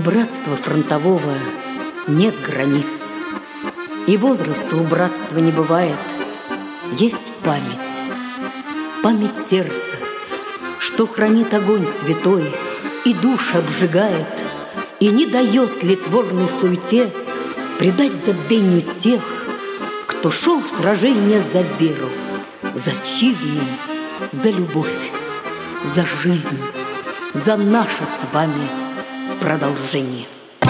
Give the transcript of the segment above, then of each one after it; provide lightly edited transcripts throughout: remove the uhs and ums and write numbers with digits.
братства фронтового нет границ, и возраста у братства не бывает. Есть память, память сердца, что хранит огонь святой и душ обжигает, и не дает литворной суете предать забвению тех, кто шел в сражение за веру, за отчизну, за любовь, за жизнь, за наше с вами продолжение.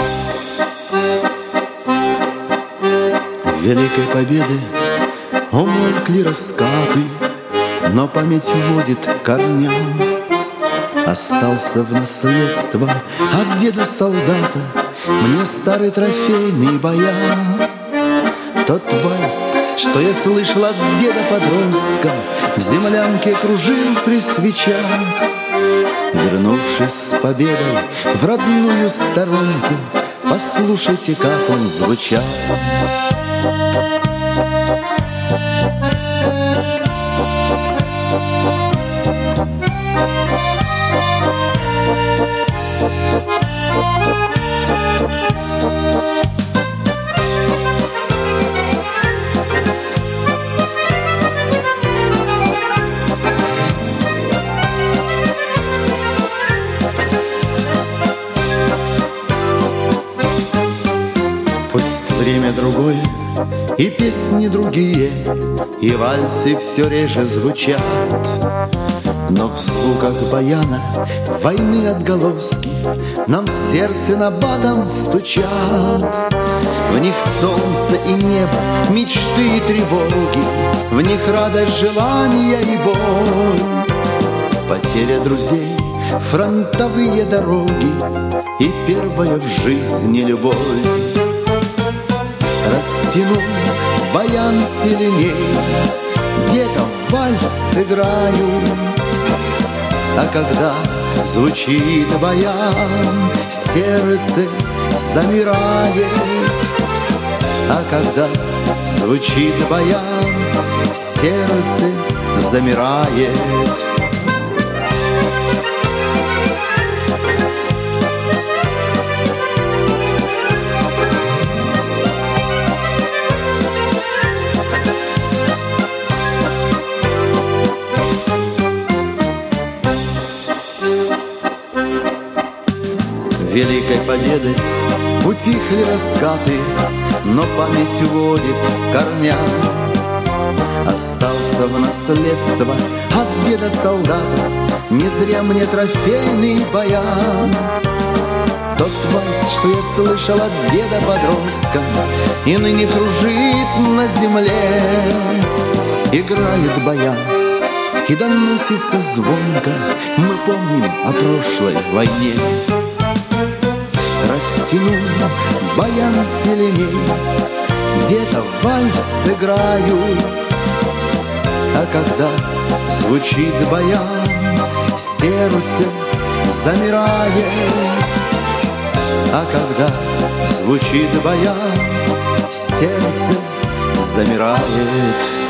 Великой победы умолкли раскаты, но память водит корням. Остался в наследство от деда солдата мне старый трофейный баян. Тот вальс, что я слышал от деда подростка, в землянке кружил при свечах. Вернувшись с победой в родную сторонку, послушайте, как он звучал. Время другое, и песни другие, и вальсы все реже звучат. Но в звуках баяна войны отголоски нам в сердце набатом стучат. В них солнце и небо, мечты и тревоги, в них радость, желания и боль. Потеря друзей, фронтовые дороги и первая в жизни любовь. Растяну баян сильней, где-то вальс сыграю. А когда звучит баян, сердце замирает. А когда звучит баян, сердце замирает. Великой победы утихли раскаты, но память водит корня. Остался в наследство от деда солдата не зря мне трофейный баян. Тот вальс, что я слышал от деда подростка, и ныне кружит на земле. Играет баян и доносится звонко, мы помним о прошлой войне. Растяну баян сильней, где-то вальс сыграю. А когда звучит баян, сердце замирает. А когда звучит баян, сердце замирает.